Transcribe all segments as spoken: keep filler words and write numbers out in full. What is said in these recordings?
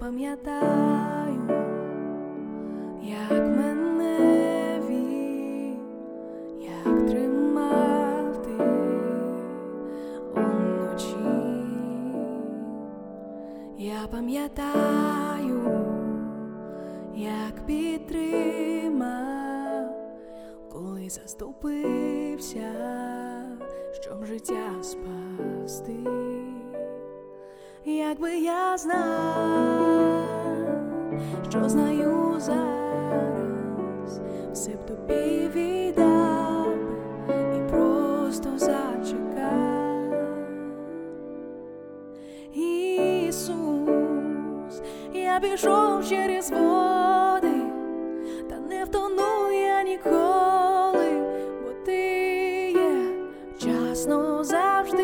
пам'ятаю, як мене вів, як тримав ти уночі. Я пам'ятаю, як підтримав, коли заступився, щоб життя спасти. Якби я знав, що знаю зараз, все б тобі віддав і просто зачекав. Ісус, я пішов через води, та не втону я ніколи, бо ти є вчасно завжди.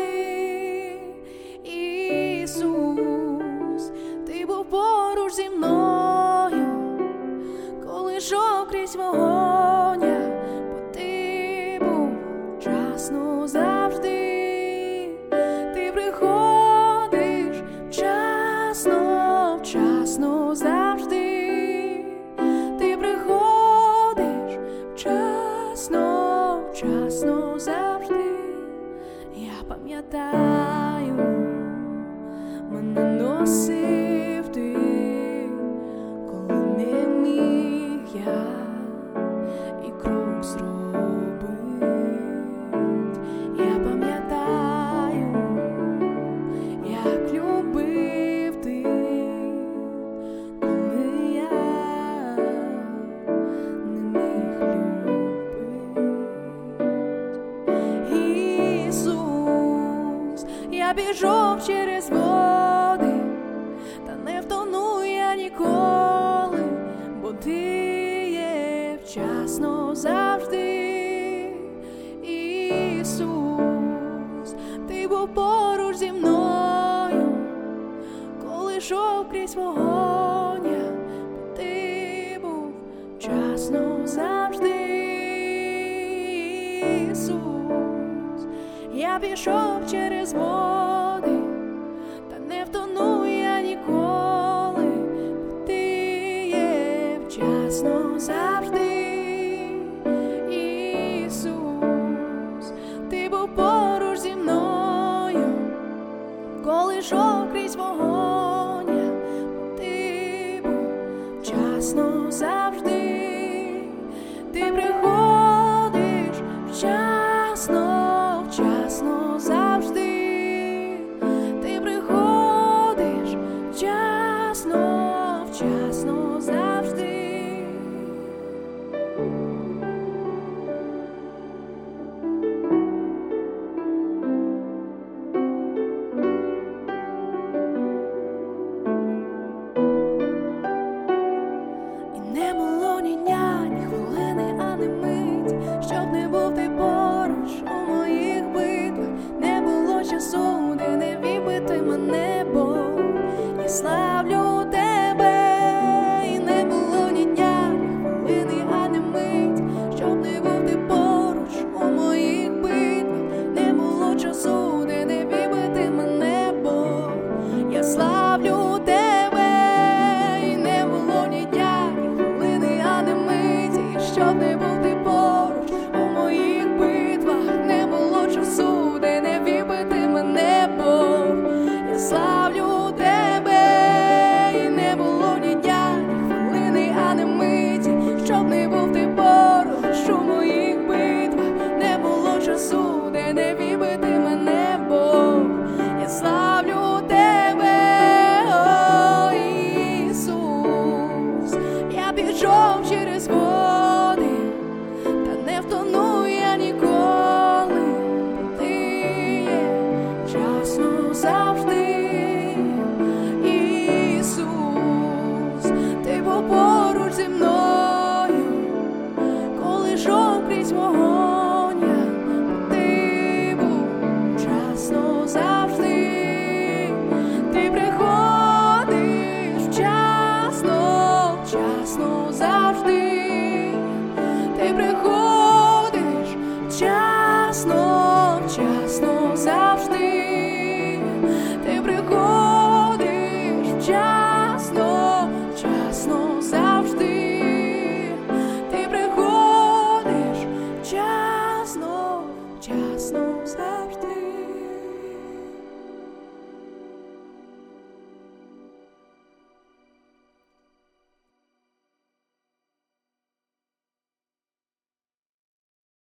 Ісус, ти був поруч зі мною, коли йшов крізь вогонь, бо ти був вчасно завжди. Ти приходиш вчасно, вчасно завжди. Ти приходиш вчасно, вчасно завжди. Я пам'ятаю, мене носив ти, коли не міг я і крок зробить. Я пам'ятаю, як любив ти, коли я не міг любити. Ісус, я пішов через води, та не втону я ніколи, бо ти є вчасно завжди. Ісус, ти був поруч зі мною, коли йшов крізь вогонь, бо ти був вчасно завжди. Ісус, я пішов через води, та не втону я ніколи, бо ти є вчасно завжди. Ісус, ти був поруч зі мною, коли йшов крізь вогонь, бо ти був вчасно завжди. Ти приходиш вчасно, вчасно завжди. Ти приходиш вчасно, вчасно завжди. І не було ні дня, ні хвилини, а не мить, щоб не був ти поруч у моїх битвах. Не було часу, де не вів би ти мене, Бог, ні слава.